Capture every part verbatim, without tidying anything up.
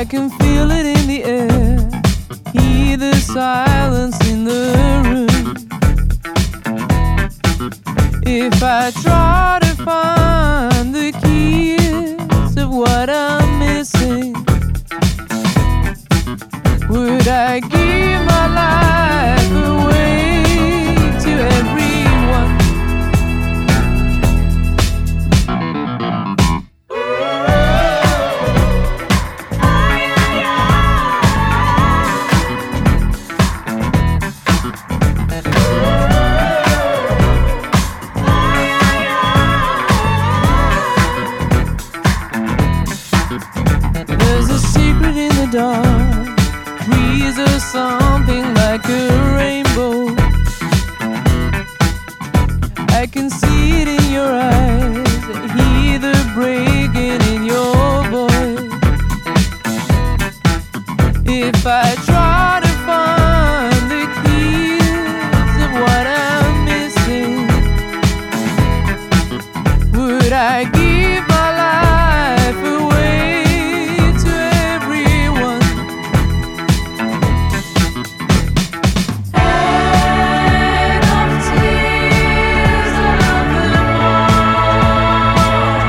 I can feel it in the air, hear the silence in the room. If I try to find the keys of what I'm missing, would I give my life away to everyone? There's a secret in the dark, breeze or something like a rainbow. I can see it in your eyes, hear the breaking in your voice. If I try to find the keys of what I'm missing, would I give my life away to everyone? End of tears, I love them all.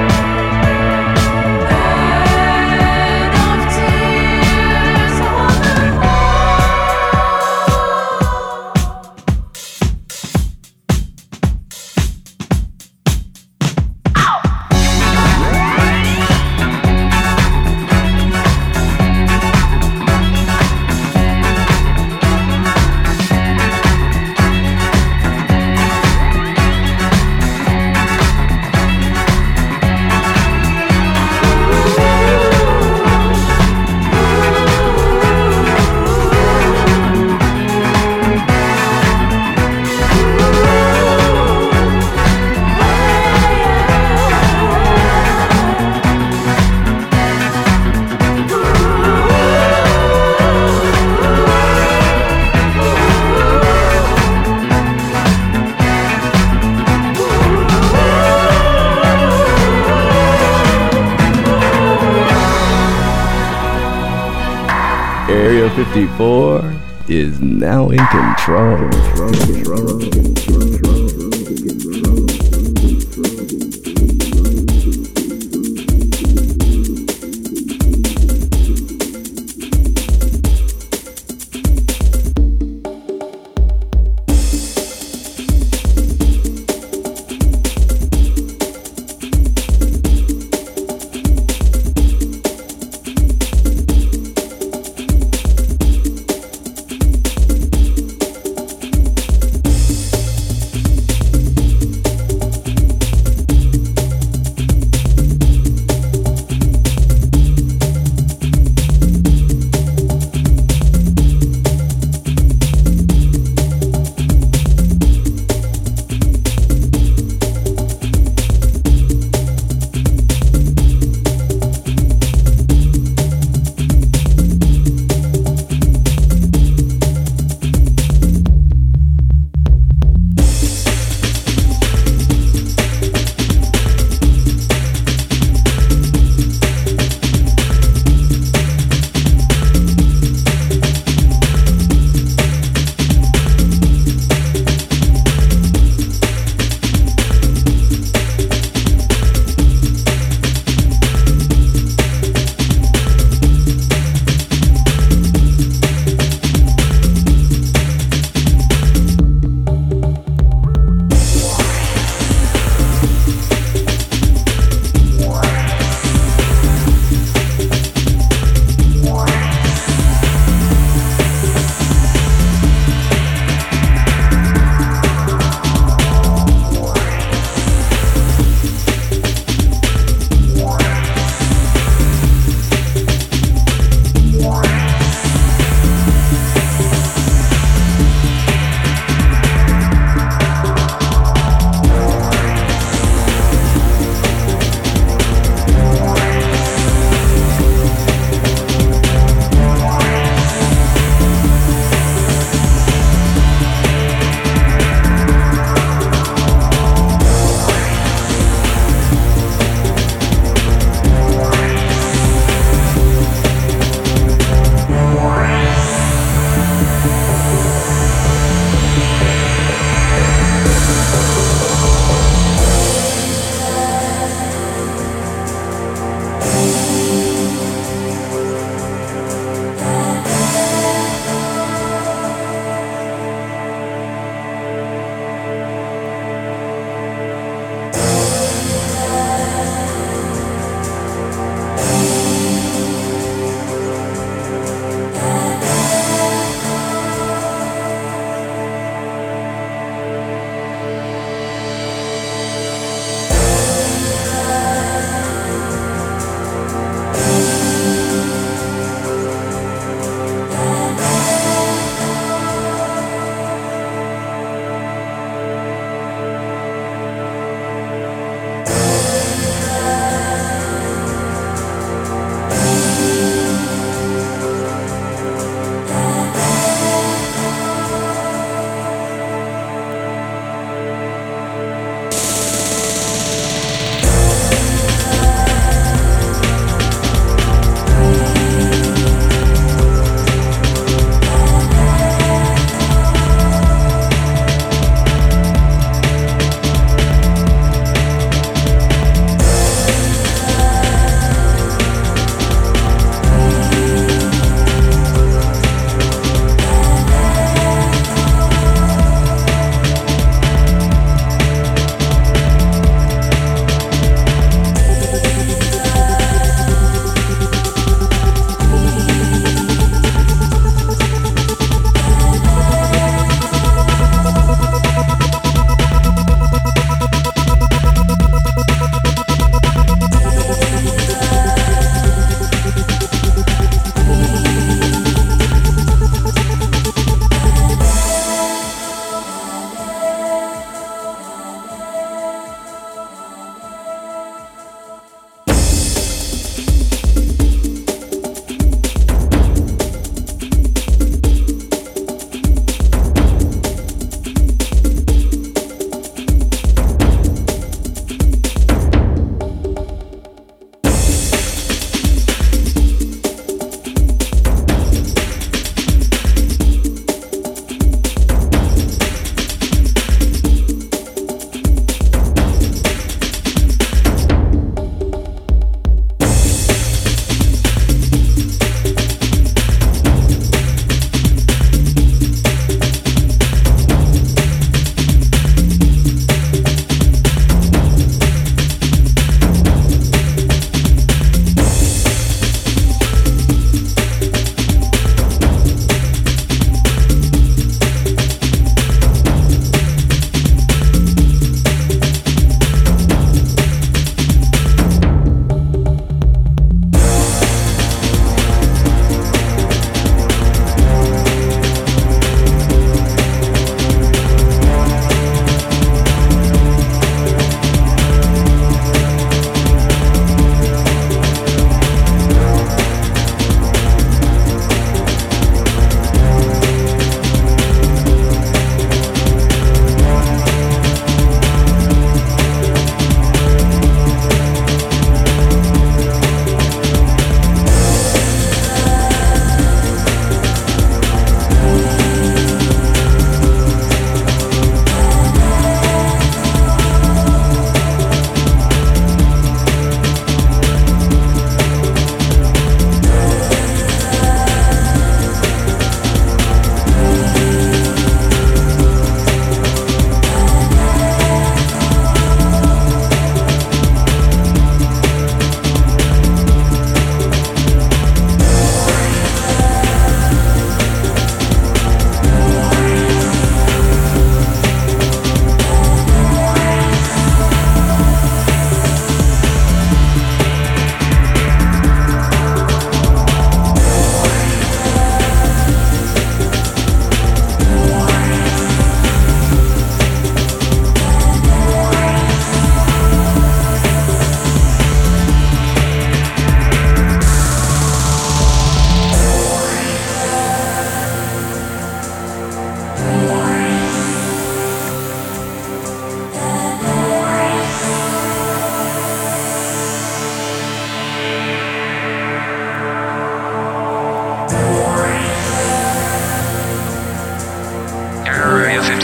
End of tears, I want them Area fifty-four is now in control.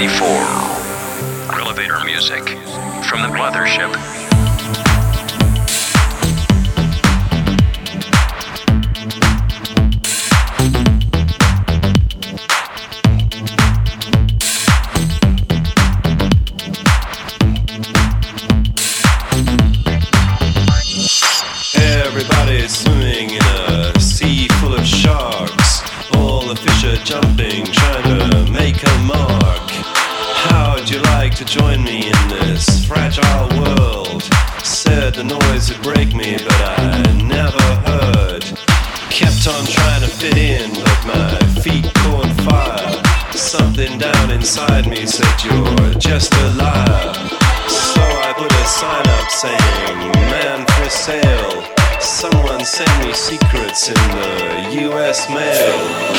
fifty-four. Elevator music from the Mothership. Everybody's swimming in a sea full of sharks. All the fish are jumping, trying to make a mark. How'd you like to join me in this fragile world? Said the noise would break me, but I never heard. Kept on trying to fit in, but my feet caught fire. Something down inside me said you're just a liar. So I put a sign up saying, man for sale. Someone send me secrets in the U S mail.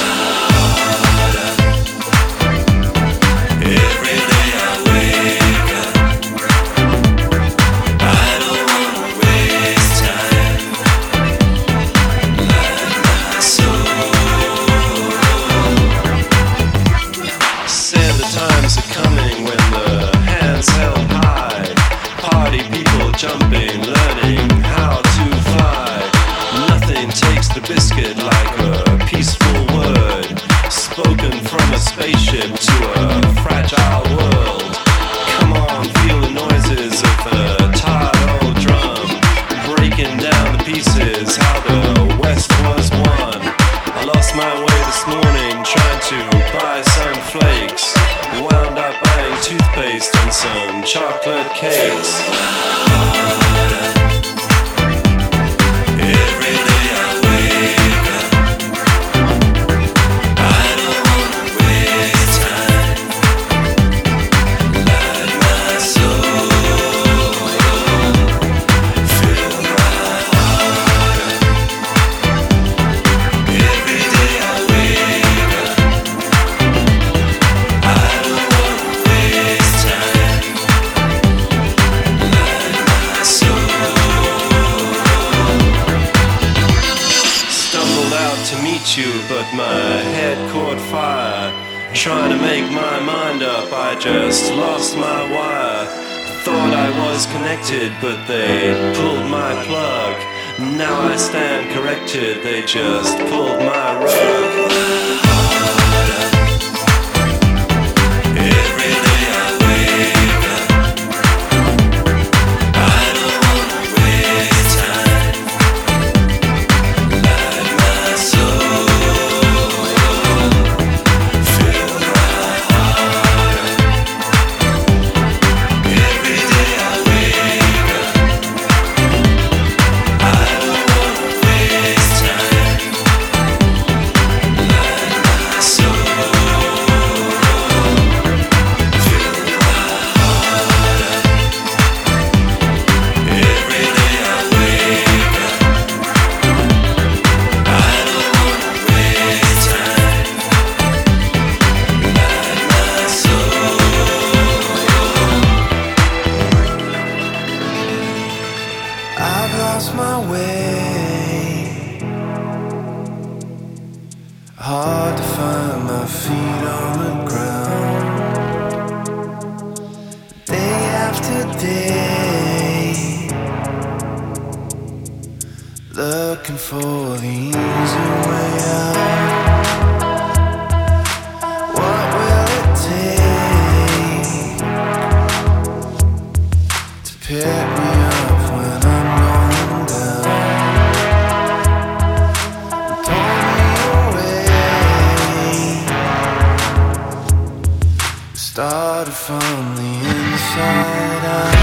Every day I wake up, I don't wanna waste time. Like my soul. Said the times are coming when the hands held high. Party people jumping, learning how to fly. Nothing takes the biscuit like a peaceful word spoken from a spaceship to a fragile world. Come on, feel the noises of the tired old drum, breaking down the pieces, how the West was won. I lost my way this morning trying to buy some flakes. Wound up buying toothpaste and some chocolate cakes. Every day I wake up, I don't wanna waste time. Light my soul, fill my heart. Every day I wake up, I don't wanna waste time. Light my soul. Stumbled out to meet you, but my head caught fire. Trying to make my mind up, I just lost my wire. Thought I was connected, but they pulled my plug. Now I stand corrected, they just pulled my rug. Every day I wake up, I don't wanna waste time. Light my soul, fill my heart. Every day I wake up, I don't wanna waste time. Light my soul, fill my heart. Every day I wake up, I don't wanna waste time. Light my soul. I've lost my way. Hard to find my feet on the ground. Day after day, looking for the easy way out. What will it take to pick me up when I'm going down? Pull me away. Started from the inside out.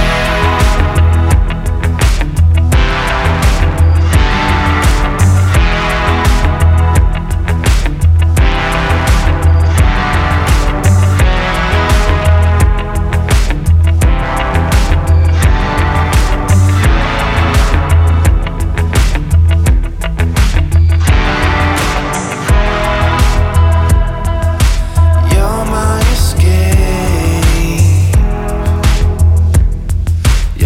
You're my escape.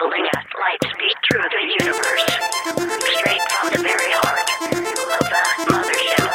traveling at light speed through the universe, straight from the very heart of the mothership.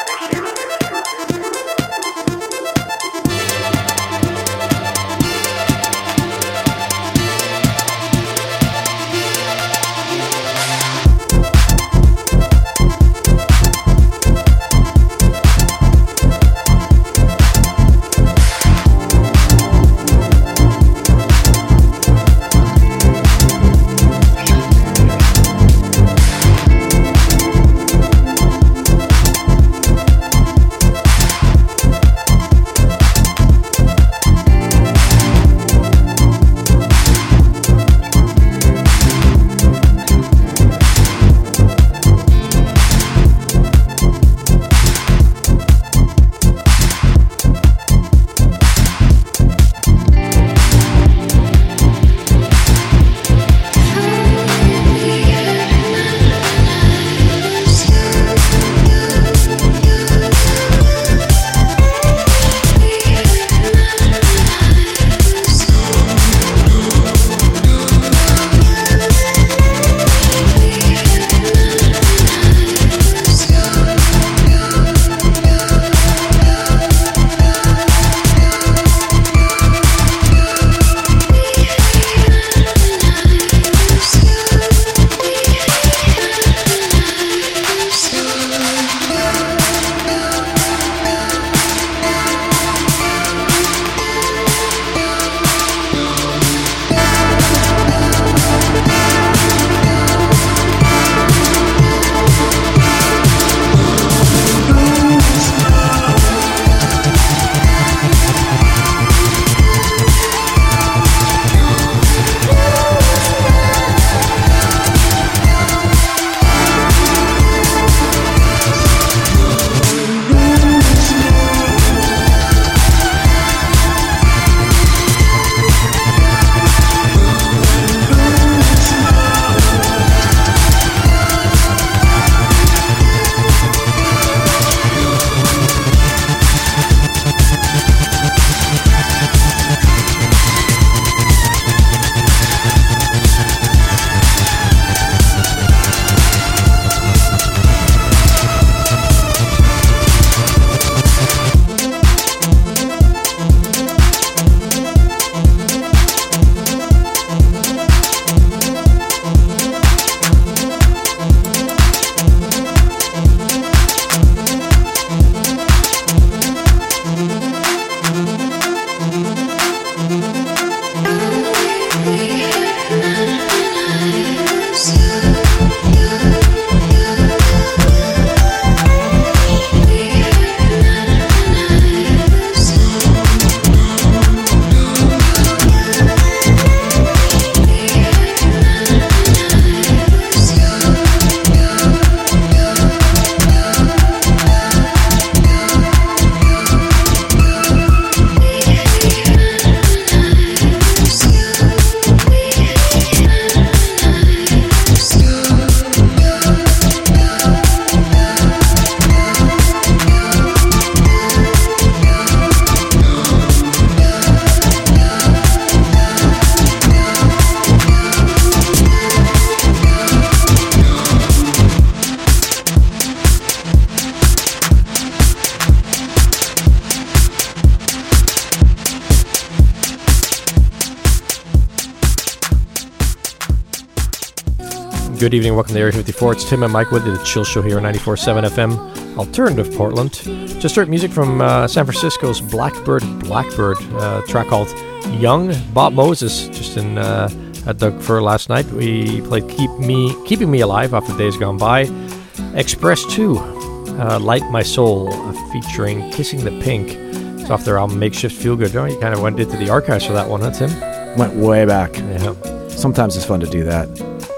Good evening, welcome to Area fifty-four. It's Tim and Mike with the Chill Show here on ninety-four point seven F M, Alternative Portland. Just heard music from uh, San Francisco's Blackbird Blackbird, uh, track called Young. Bob Moses, just in uh, at Doug Fur last night. We played Keep Me, Keeping Me Alive off the Days Gone By. Express two, uh, Light My Soul, uh, featuring Kissing the Pink. It's off their album Makeshift Feel Good. Oh, you kind of went into the archives for that one, huh, Tim? Went way back. Yeah. Sometimes it's fun to do that.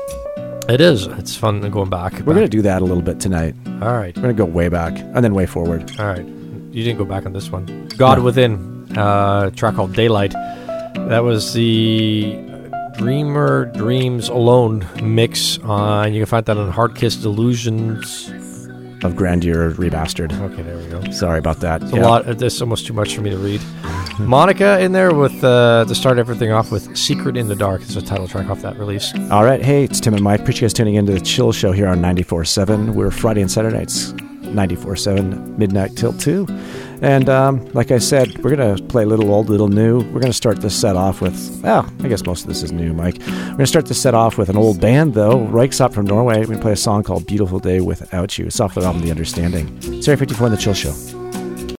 It is. It's fun going back. We're going to do that a little bit tonight. All right. We're going to go way back and then way forward. All right. You didn't go back on this one. God no. Within, uh, a track called Daylight. That was the Dreamer Dreams Alone mix. Uh, and you can find that on Hard Kiss Delusions of Grandeur remastered. Okay, there we go. Sorry about that. It's Yeah. a lot. This is almost too much for me to read. Monica in there with uh, to start everything off with "Secret in the Dark." It's a title track off that release. All right. Hey, it's Tim and Mike. Appreciate you guys tuning into the Chill Show here on ninety-four point seven. We're Friday and Saturday nights, ninety-four point seven, midnight till two. And um, like I said, we're going to play a little old, little new. We're going to start this set off with, well, I guess most of this is new, Mike. We're going to start this set off with an old band, though. Ryksup from Norway. We're going to play a song called Beautiful Day Without You. It's off the album The Understanding. It's Area fifty-four in the Chill Show.